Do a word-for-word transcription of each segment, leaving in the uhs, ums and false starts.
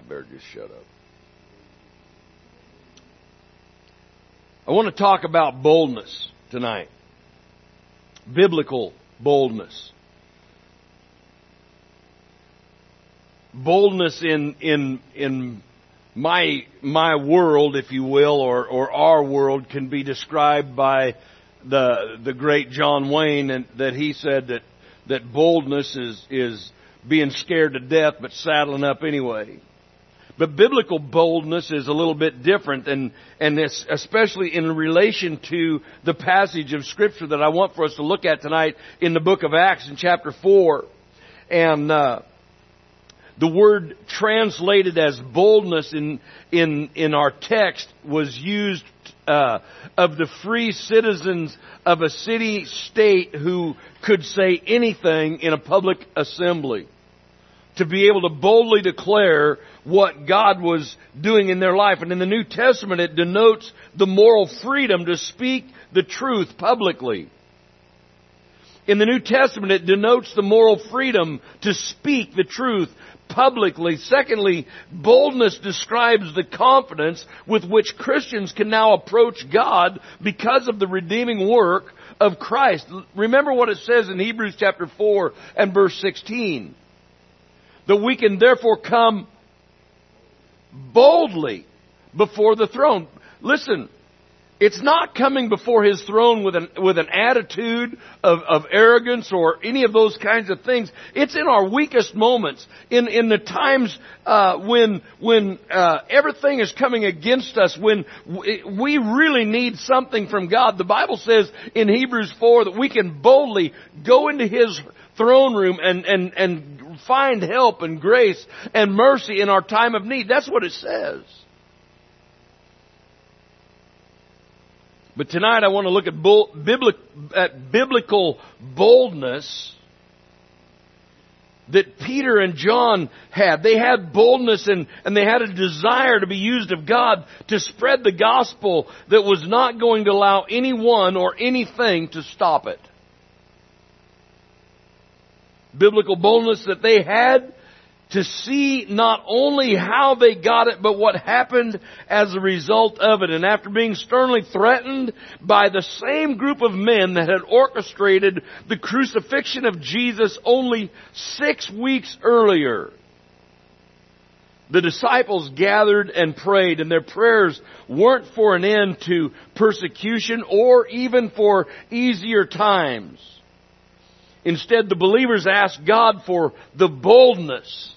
better just shut up. I want to talk about boldness tonight. Biblical boldness. Boldness in in in my my world, if you will, or or our world, can be described by the the great John Wayne, and that he said that that boldness is is being scared to death but saddling up anyway. But biblical boldness is a little bit different, and and this, especially in relation to the passage of Scripture that I want for us to look at tonight in the book of Acts in chapter four. And uh, the word translated as boldness in in in our text was used uh, of the free citizens of a city-state who could say anything in a public assembly, to be able to boldly declare what God was doing in their life. And in the New Testament, it denotes the moral freedom to speak the truth publicly. In the New Testament, it denotes the moral freedom to speak the truth publicly. Secondly, boldness describes the confidence with which Christians can now approach God because of the redeeming work of Christ. Remember what it says in Hebrews chapter four and verse sixteen. That we can therefore come boldly before the throne. Listen, it's not coming before His throne with an with an attitude of, of arrogance or any of those kinds of things. It's in our weakest moments, in in the times uh, when when uh, everything is coming against us, when we really need something from God. The Bible says in Hebrews four that we can boldly go into His throne room and and and find help and grace and mercy in our time of need. That's what it says. But tonight I want to look at, bull, biblic, at biblical boldness that Peter and John had. They had boldness and, and they had a desire to be used of God to spread the gospel that was not going to allow anyone or anything to stop it. Biblical boldness that they had to see not only how they got it, but what happened as a result of it. And after being sternly threatened by the same group of men that had orchestrated the crucifixion of Jesus only six weeks earlier, the disciples gathered and prayed, and their prayers weren't for an end to persecution or even for easier times. Instead, the believers asked God for the boldness,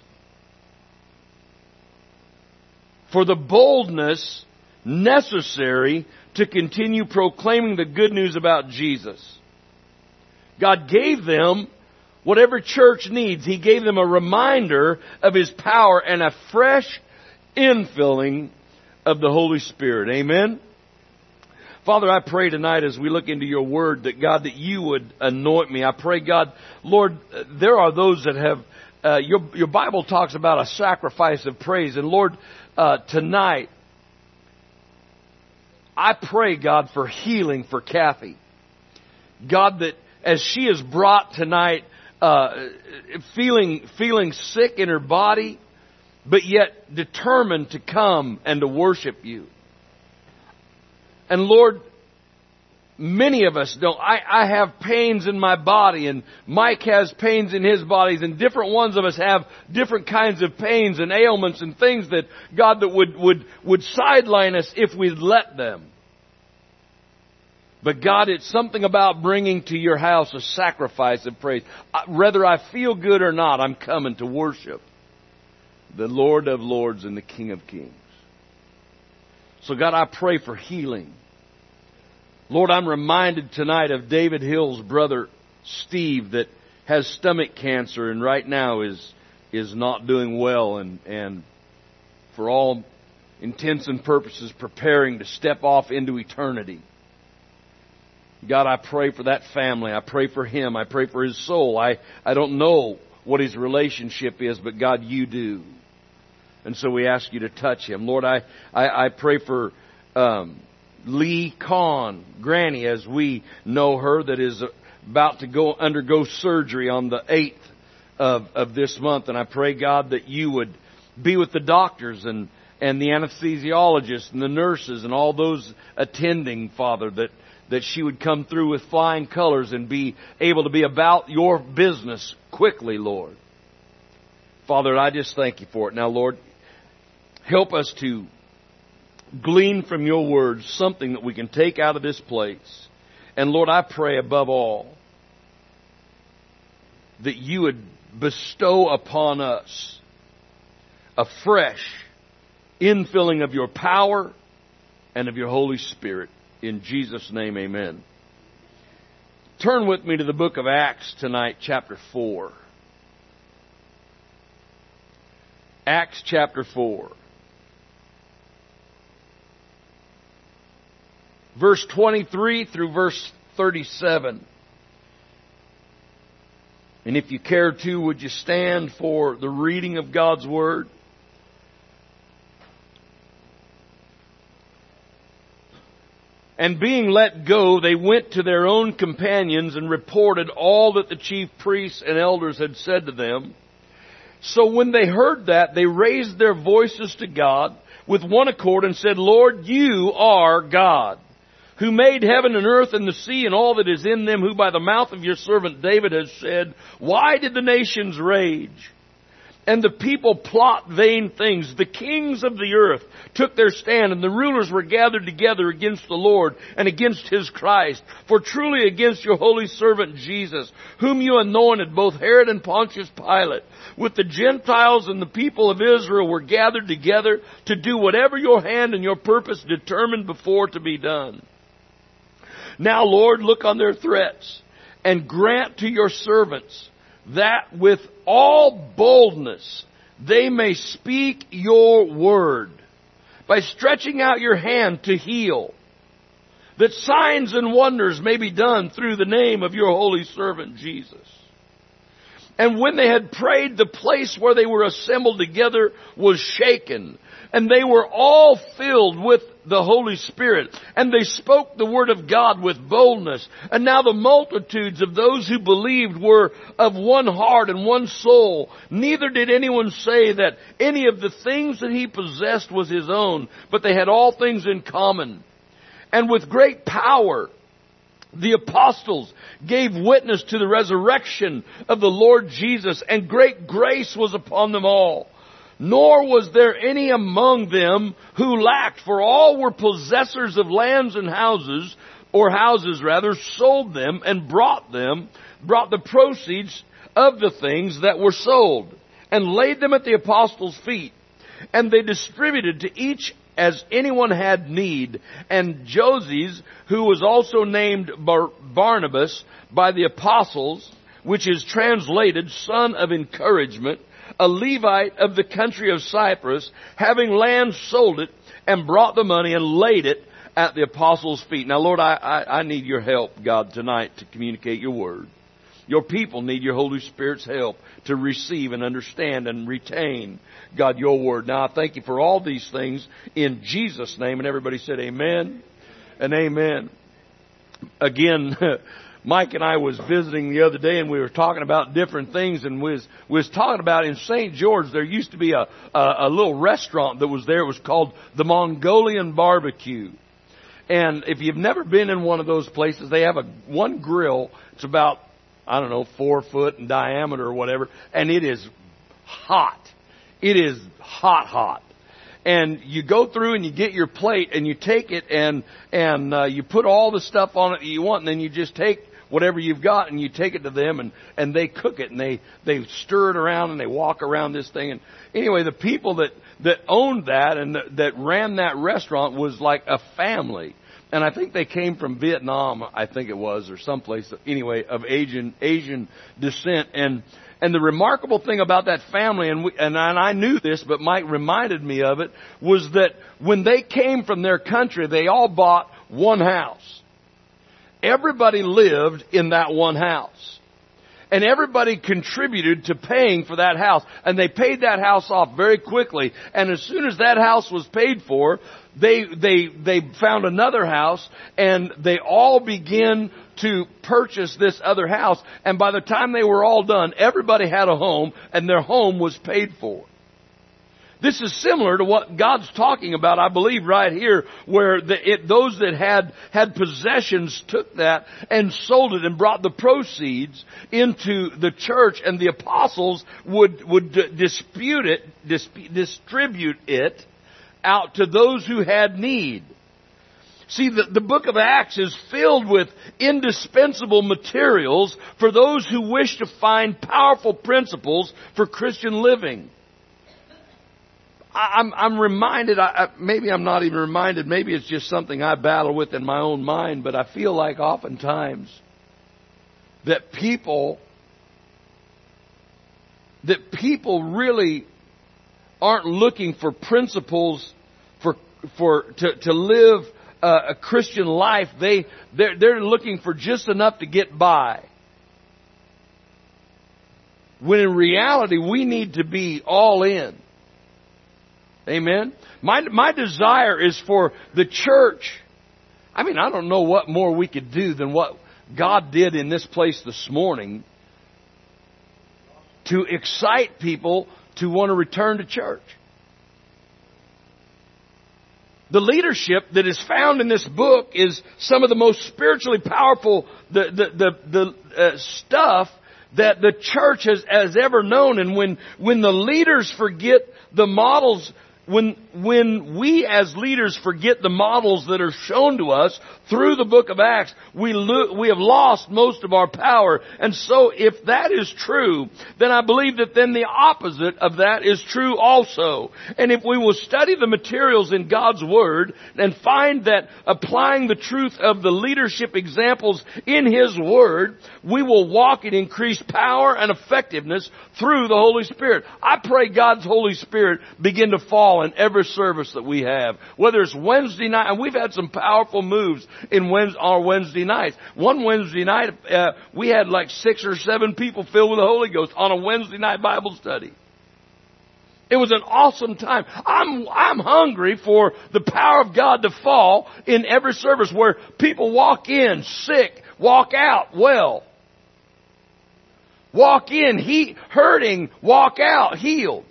for the boldness necessary to continue proclaiming the good news about Jesus. God gave them what every church needs. He gave them a reminder of His power and a fresh infilling of the Holy Spirit. Amen? Father, I pray tonight as we look into your word that, God, that you would anoint me. I pray, God, Lord, there are those that have, uh, your, your Bible talks about a sacrifice of praise. And Lord, uh, tonight, I pray, God, for healing for Kathy. God, that as she is brought tonight, uh, feeling, feeling sick in her body, but yet determined to come and to worship you. And Lord, many of us don't. I, I have pains in my body, and Mike has pains in his bodies, and different ones of us have different kinds of pains and ailments and things that, God, that would, would, would sideline us if we'd let them. But God, it's something about bringing to your house a sacrifice of praise. Whether I feel good or not, I'm coming to worship the Lord of Lords and the King of Kings. So God, I pray for healing. Lord, I'm reminded tonight of David Hill's brother, Steve, that has stomach cancer and right now is is not doing well and, and for all intents and purposes preparing to step off into eternity. God, I pray for that family. I pray for him. I pray for his soul. I, I don't know what his relationship is, but God, you do. And so we ask you to touch him. Lord, I, I, I pray for um, Lee Kahn, Granny, as we know her, that is about to go undergo surgery on the eighth of, of this month. And I pray, God, that you would be with the doctors and, and the anesthesiologists and the nurses and all those attending, Father, that, that she would come through with flying colors and be able to be about your business quickly, Lord. Father, I just thank you for it. Now, Lord, help us to glean from your words something that we can take out of this place. And Lord, I pray above all that you would bestow upon us a fresh infilling of your power and of your Holy Spirit. In Jesus' name, amen. Turn with me to the book of Acts tonight, chapter four. Acts chapter four. Verse twenty-three through verse thirty-seven. And if you care to, would you stand for the reading of God's Word? And being let go, they went to their own companions and reported all that the chief priests and elders had said to them. So when they heard that, they raised their voices to God with one accord and said, Lord, you are God, who made heaven and earth and the sea and all that is in them, who by the mouth of your servant David has said, why did the nations rage and the people plot vain things? The kings of the earth took their stand, and the rulers were gathered together against the Lord and against His Christ. For truly against your holy servant Jesus, whom you anointed, both Herod and Pontius Pilate, with the Gentiles and the people of Israel, were gathered together to do whatever your hand and your purpose determined before to be done. Now, Lord, look on their threats and grant to your servants that with all boldness they may speak your word by stretching out your hand to heal, that signs and wonders may be done through the name of your holy servant Jesus. And when they had prayed, the place where they were assembled together was shaken, and they were all filled with the Holy Spirit, and they spoke the word of God with boldness. And now the multitudes of those who believed were of one heart and one soul. Neither did anyone say that any of the things that he possessed was his own, but they had all things in common. And with great power the apostles gave witness to the resurrection of the Lord Jesus, and great grace was upon them all. Nor was there any among them who lacked, for all were possessors of lands and houses, or houses rather, sold them and brought them, brought the proceeds of the things that were sold, and laid them at the apostles' feet. And they distributed to each as anyone had need. And Joses, who was also named Bar- Barnabas by the apostles, which is translated son of encouragement, a Levite of the country of Cyprus, having land, sold it, and brought the money and laid it at the apostles' feet. Now, Lord, I, I, I need your help, God, tonight to communicate your word. Your people need your Holy Spirit's help to receive and understand and retain, God, your word. Now, I thank you for all these things in Jesus' name. And everybody said amen and amen. Again, Mike and I was visiting the other day, and we were talking about different things, and we was, we was talking about in Saint George, there used to be a, a, a little restaurant that was there. It was called the Mongolian Barbecue. And if you've never been in one of those places, they have a one grill. It's about, I don't know, four foot in diameter or whatever, and it is hot. It is hot, hot. And you go through and you get your plate and you take it and and uh, you put all the stuff on it that you want, and then you just take whatever you've got and you take it to them, and, and they cook it, and they, they stir it around and they walk around this thing. And anyway, the people that, that owned that and that, that ran that restaurant was like a family. And I think they came from Vietnam, I think it was, or someplace, anyway, of Asian Asian descent. And and the remarkable thing about that family, and, we, and I knew this, but Mike reminded me of it, was that when they came from their country, they all bought one house. Everybody lived in that one house. And everybody contributed to paying for that house. And they paid that house off very quickly. And as soon as that house was paid for, they they they found another house, and they all began to purchase this other house. And by the time they were all done, everybody had a home, and their home was paid for. This is similar to what God's talking about, I believe, right here, where the, it, those that had, had possessions took that and sold it and brought the proceeds into the church, and the apostles would, would d- dispute it, dis- distribute it out to those who had need. See, the, the book of Acts is filled with indispensable materials for those who wish to find powerful principles for Christian living. I, I'm, I'm reminded, I, I, maybe I'm not even reminded, maybe it's just something I battle with in my own mind, but I feel like oftentimes that people, that people really aren't looking for principles for, for, to, to live Uh, a Christian life. They, they're, they're looking for just enough to get by. When in reality, we need to be all in. Amen? My, my desire is for the church. I mean, I don't know what more we could do than what God did in this place this morning to excite people to want to return to church. The leadership that is found in this book is some of the most spiritually powerful the the the, the uh, stuff that the church has, has ever known. And when when the leaders forget the models, when when we as leaders forget the models that are shown to us through the book of Acts, we lo- we have lost most of our power. And so if that is true, then I believe that then the opposite of that is true also. And if we will study the materials in God's Word and find that applying the truth of the leadership examples in His Word, we will walk in increased power and effectiveness through the Holy Spirit. I pray God's Holy Spirit begin to fall in every service that we have. Whether it's Wednesday night, and we've had some powerful moves in Wednesday, our Wednesday nights. One Wednesday night, uh, we had like six or seven people filled with the Holy Ghost on a Wednesday night Bible study. It was an awesome time. I'm, I'm hungry for the power of God to fall in every service where people walk in sick, walk out well. Walk in he, hurting, walk out healed.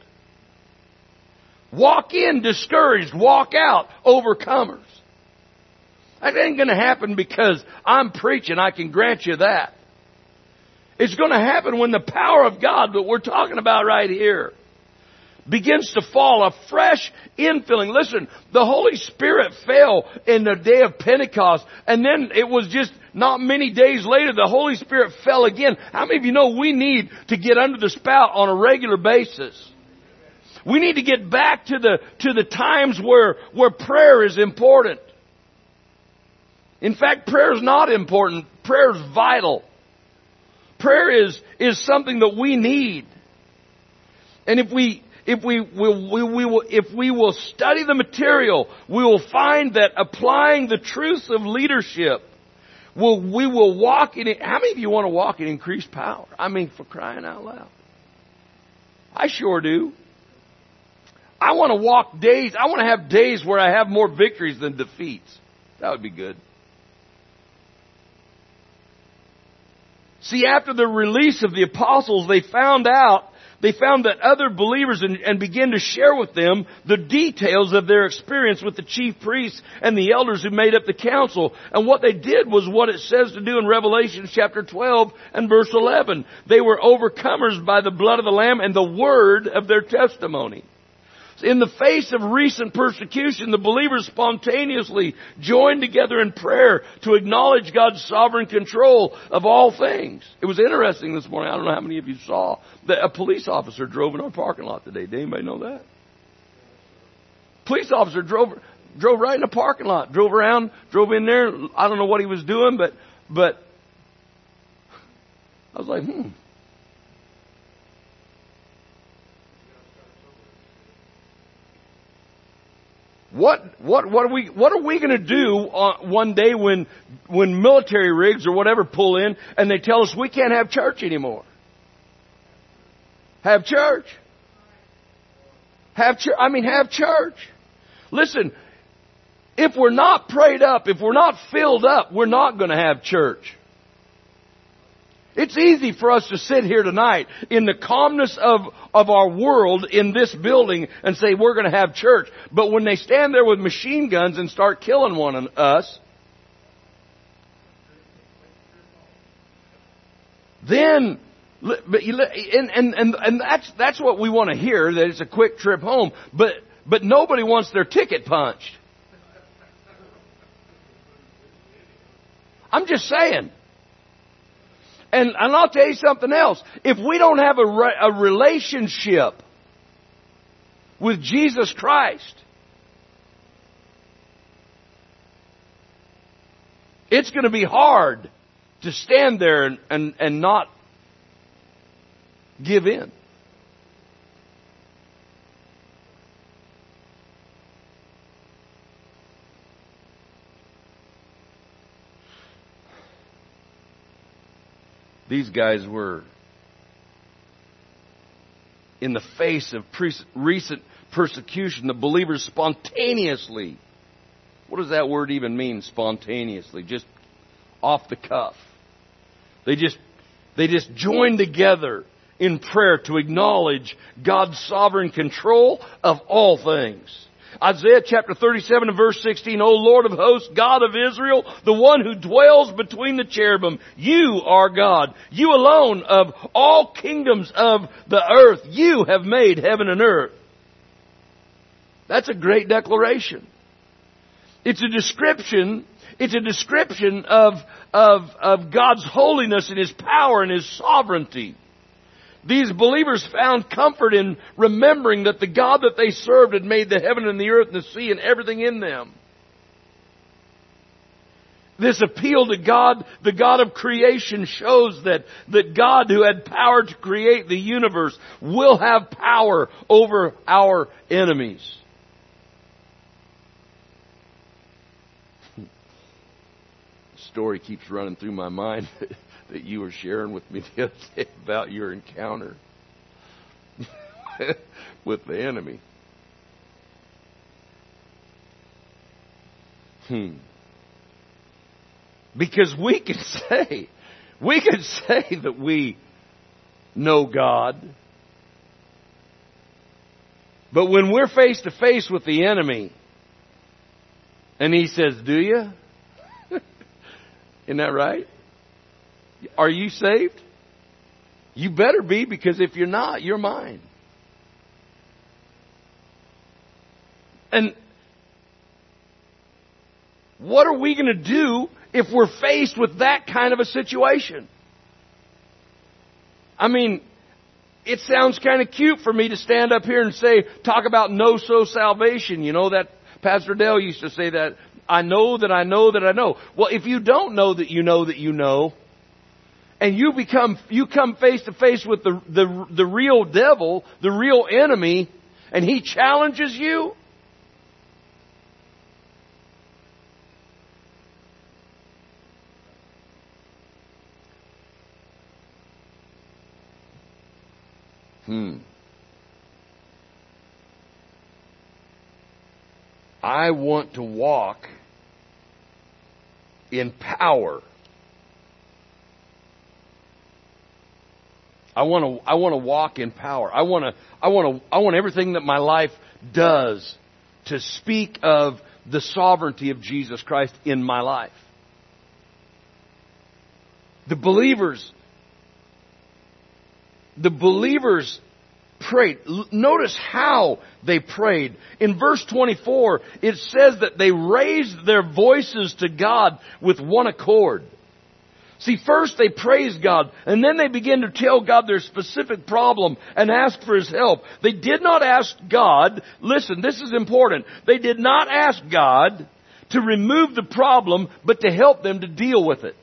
Walk in discouraged, walk out overcomers. That ain't going to happen because I'm preaching. I can grant you that. It's going to happen when the power of God that we're talking about right here begins to fall, a fresh infilling. Listen, the Holy Spirit fell in the day of Pentecost, and then it was just not many days later, the Holy Spirit fell again. How many of you know we need to get under the spout on a regular basis? We need to get back to the to the times where where prayer is important. In fact, prayer is not important. Prayer is vital. Prayer is is something that we need. And if we if we will we, we will if we will study the material, we will find that applying the truths of leadership, will we will walk in it. How many of you want to walk in increased power? I mean, for crying out loud. I sure do. I want to walk days. I want to have days where I have more victories than defeats. That would be good. See, after the release of the apostles, they found out, they found that other believers and, and began to share with them the details of their experience with the chief priests and the elders who made up the council. And what they did was what it says to do in Revelation chapter twelve and verse eleven. They were overcomers by the blood of the Lamb and the word of their testimony. In the face of recent persecution, the believers spontaneously joined together in prayer to acknowledge God's sovereign control of all things. It was interesting this morning. I don't know how many of you saw that a police officer drove in our parking lot today. Did anybody know that? Police officer drove drove right in the parking lot, drove around, drove in there. I don't know what he was doing, but but I was like, hmm. What what what are we what are we going to do on one day when when military rigs or whatever pull in and they tell us we can't have church anymore? Have church. Have church. I mean, have church. Listen, if we're not prayed up, if we're not filled up, we're not going to have church. It's easy for us to sit here tonight in the calmness of, of our world in this building and say we're going to have church. But when they stand there with machine guns and start killing one of us, then, but you, and, and, and, and that's, that's what we want to hear, that it's a quick trip home. But, but nobody wants their ticket punched. I'm just saying. And, and I'll tell you something else. If we don't have a, re, a relationship with Jesus Christ, it's going to be hard to stand there and, and, and not give in. These guys were in the face of pre- recent persecution. The believers spontaneously, what does that word even mean, spontaneously? Just off the cuff. They just, they just joined together in prayer to acknowledge God's sovereign control of all things. Isaiah chapter thirty-seven and verse sixteen, O Lord of hosts, God of Israel, the one who dwells between the cherubim, you are God. You alone of all kingdoms of the earth, you have made heaven and earth. That's a great declaration. It's a description, it's a description of, of, of God's holiness and His power and His sovereignty. These believers found comfort in remembering that the God that they served had made the heaven and the earth and the sea and everything in them. This appeal to God, the God of creation, shows that, that God, who had power to create the universe, will have power over our enemies. The story keeps running through my mind that you were sharing with me the other day about your encounter with the enemy. Hmm. Because we can say, we can say that we know God. But when we're face to face with the enemy, and he says, do you? Isn't that right? Are you saved? You better be, because if you're not, you're mine. And what are we going to do if we're faced with that kind of a situation? I mean, it sounds kind of cute for me to stand up here and say, talk about no-so salvation. You know, that Pastor Dale used to say that, I know that I know that I know. Well, if you don't know that you know that you know, and you become, you come face to face with the, the, the real devil, the real enemy, and he challenges you, hmm. I want to walk in power. I want to I want to walk in power. I want to I want to I want everything that my life does to speak of the sovereignty of Jesus Christ in my life. The believers the believers prayed. Notice how they prayed. In verse twenty-four, it says that they raised their voices to God with one accord. See, first they praised God, and then they began to tell God their specific problem and ask for His help. They did not ask God, listen, this is important, they did not ask God to remove the problem, but to help them to deal with it.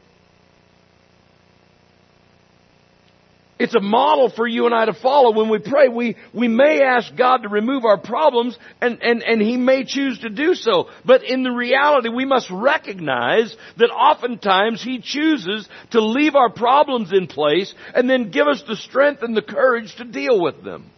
It's a model for you and I to follow. When we pray, we, we may ask God to remove our problems, and, and, and He may choose to do so. But in the reality, we must recognize that oftentimes He chooses to leave our problems in place and then give us the strength and the courage to deal with them.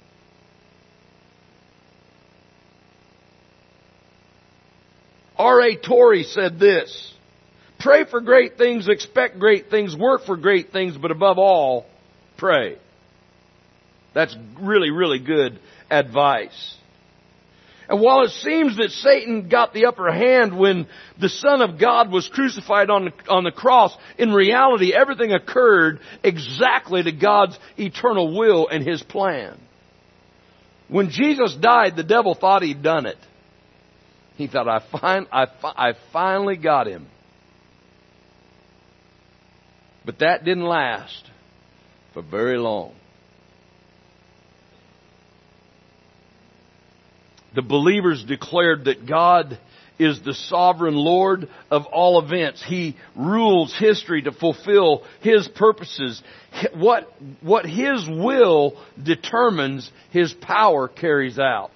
R A Torrey said this: Pray for great things, expect great things, work for great things, but above all, pray. That's really, really good advice. And while it seems that Satan got the upper hand when the Son of God was crucified on the, on the cross, in reality, everything occurred exactly to God's eternal will and His plan. When Jesus died, the devil thought he'd done it. He thought, I, fin- I, fi- I finally got him. But that didn't last for very long. The believers declared that God is the sovereign Lord of all events. He rules history to fulfill His purposes. What, what His will determines, His power carries out.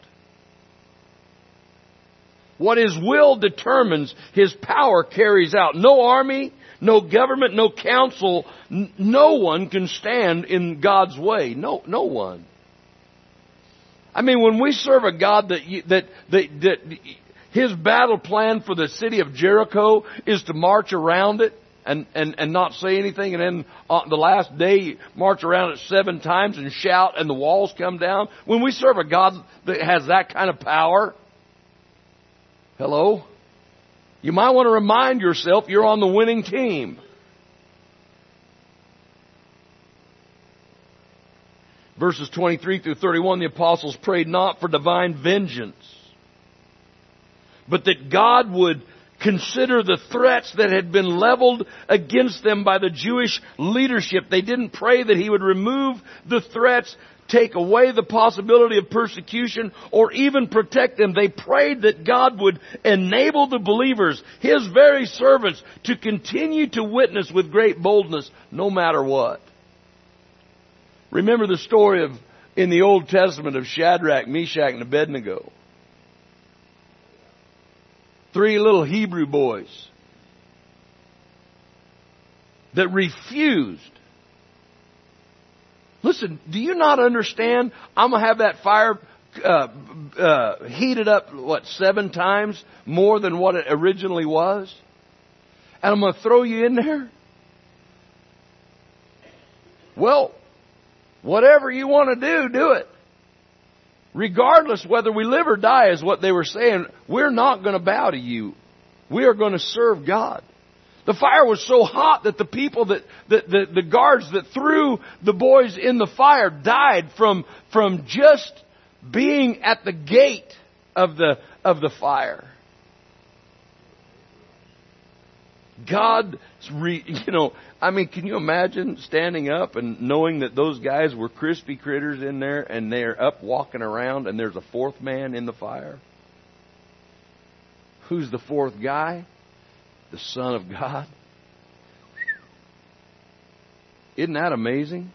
What His will determines, His power carries out. No army, no government, no council, n- no one can stand in God's way. No, no one. I mean, when we serve a God that, that, that, that His battle plan for the city of Jericho is to march around it and, and, and not say anything, and then on the last day march around it seven times and shout and the walls come down. When we serve a God that has that kind of power, hello? You might want to remind yourself you're on the winning team. Verses twenty-three through thirty-one, the apostles prayed not for divine vengeance, but that God would consider the threats that had been leveled against them by the Jewish leadership. They didn't pray that He would remove the threats, take away the possibility of persecution, or even protect them. They prayed that God would enable the believers, His very servants, to continue to witness with great boldness no matter what. Remember the story of in the Old Testament of Shadrach, Meshach, and Abednego. Three little Hebrew boys that refused. Listen, do you not understand? I'm going to have that fire uh, uh, heated up, what, seven times more than what it originally was? And I'm going to throw you in there? Well, whatever you want to do, do it. Regardless whether we live or die is what they were saying. We're not going to bow to you. We are going to serve God. The fire was so hot that the people that, that the, the guards that threw the boys in the fire died from, from just being at the gate of the, of the fire. God, you know, I mean, can you imagine standing up and knowing that those guys were crispy critters in there and they're up walking around and there's a fourth man in the fire? Who's the fourth guy? The Son of God. Isn't that amazing?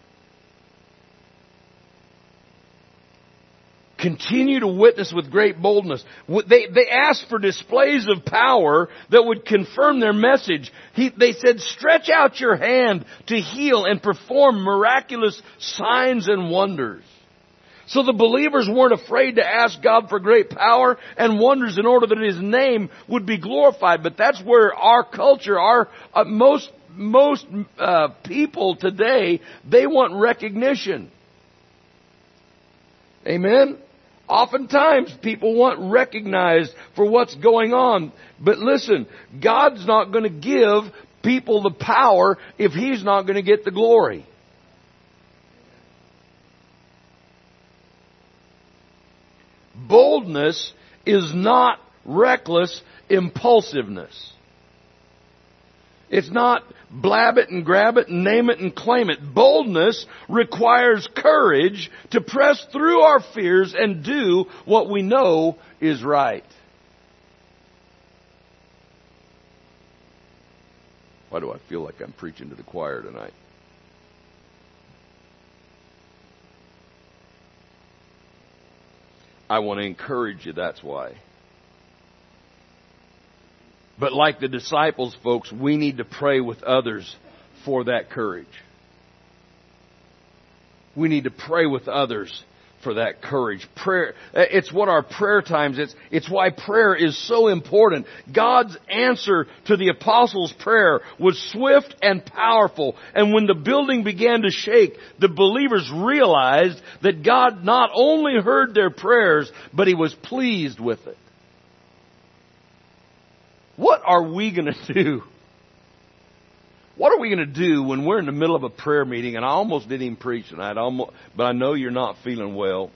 Continue to witness with great boldness. They, they asked for displays of power that would confirm their message. He, they said, stretch out your hand to heal and perform miraculous signs and wonders. So the believers weren't afraid to ask God for great power and wonders in order that His name would be glorified. But that's where our culture, our uh, most most uh, people today, they want recognition. Amen? Oftentimes people want recognized for what's going on. But listen, God's not going to give people the power if He's not going to get the glory. Boldness is not reckless impulsiveness. It's not blab it and grab it and name it and claim it. Boldness requires courage to press through our fears and do what we know is right. Why do I feel like I'm preaching to the choir tonight? I want to encourage you, that's why. But like the disciples, folks, we need to pray with others for that courage. We need to pray with others for that courage. Prayer, it's what our prayer times, it's, it's why prayer is so important. God's answer to the apostles' prayer was swift and powerful. And when the building began to shake, the believers realized that God not only heard their prayers, but He was pleased with it. What are we going to do? What are we going to do when we're in the middle of a prayer meeting? And I almost didn't even preach tonight, almost, but I know you're not feeling well.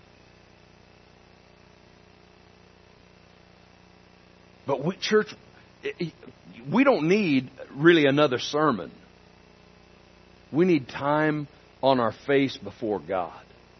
But we, church, we don't need really another sermon. We need time on our face before God.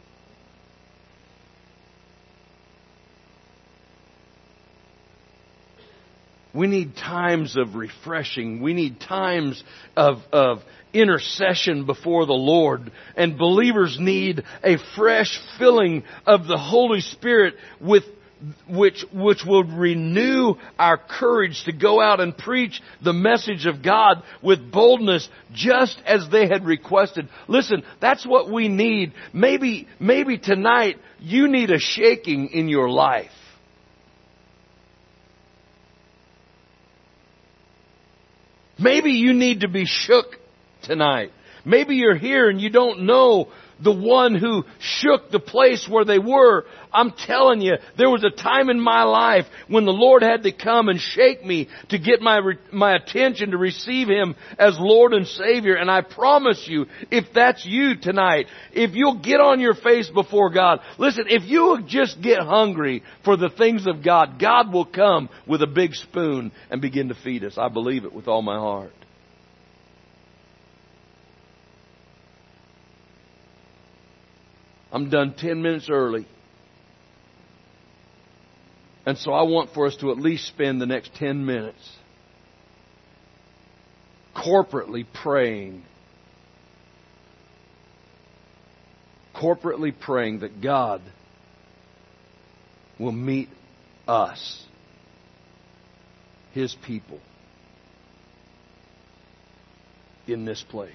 We need times of refreshing. We need times of, of intercession before the Lord. And believers need a fresh filling of the Holy Spirit with which, which will renew our courage to go out and preach the message of God with boldness, just as they had requested. Listen, that's what we need. Maybe, maybe tonight you need a shaking in your life. Maybe you need to be shook tonight. Maybe you're here and you don't know the one who shook the place where they were. I'm telling you, there was a time in my life when the Lord had to come and shake me to get my my attention to receive Him as Lord and Savior. And I promise you, if that's you tonight, if you'll get on your face before God, listen, if you just get hungry for the things of God, God will come with a big spoon and begin to feed us. I believe it with all my heart. I'm done ten minutes early. And so I want for us to at least spend the next ten minutes corporately praying. Corporately praying that God will meet us, His people, in this place.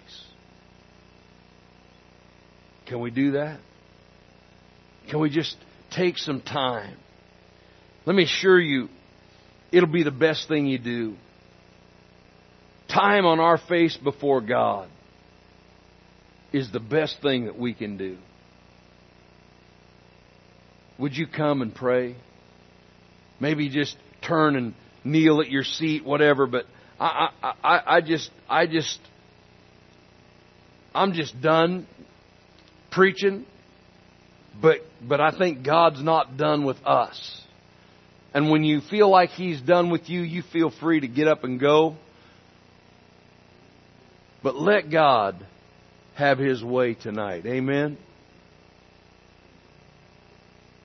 Can we do that? Can we just take some time? Let me assure you, it'll be the best thing you do. Time on our face before God is the best thing that we can do. Would you come and pray? Maybe just turn and kneel at your seat, whatever. But I, I, I, I just, I just, I'm just done preaching. But but I think God's not done with us. And when you feel like He's done with you, you feel free to get up and go. But let God have His way tonight. Amen.